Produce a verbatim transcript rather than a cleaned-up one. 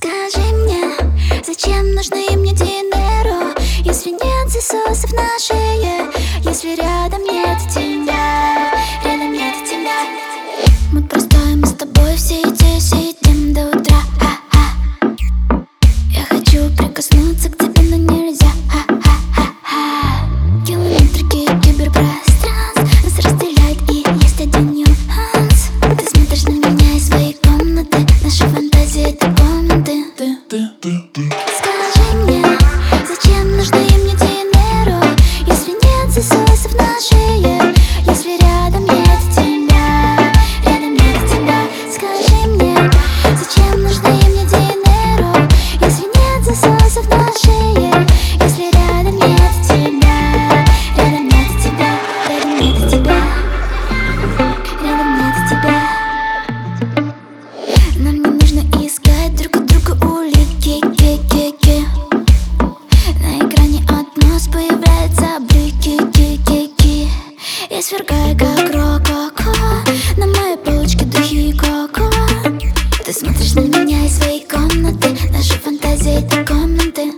Скажи мне, зачем нужны мне динеро, если нет засосов на шее, если рядом нет тебя, рядом нет тебя. Мы простой, мы с тобой все эти сидим до утра. Ха-ха. Я хочу прикоснуться к тебе, но нельзя. Ха-ха-ха-ха. Километры киберпространств нас разделяет, и есть один нюанс. Ты смотришь на меня из своей комнаты, наши фантазии — это комнаты. Ты, ты, ты, ты. Скажи мне, зачем нужны мне динеро, если нет засосов на шее, если рядом нет тебя, рядом нет тебя. Скажи мне, зачем нужны мне динеро, если нет засосов на шее, если рядом нет тебя, рядом нет тебя, рядом нет тебя, рядом нет тебя. Нам не нужно искать друг от друга улики, ки, ки, ки. На экране от нас появляются блики, ки, ки, ки. Я свергаю как рококо, на моей полочке духи и коко. Ты смотришь на меня из своей комнаты, наши фантазии — это комнаты.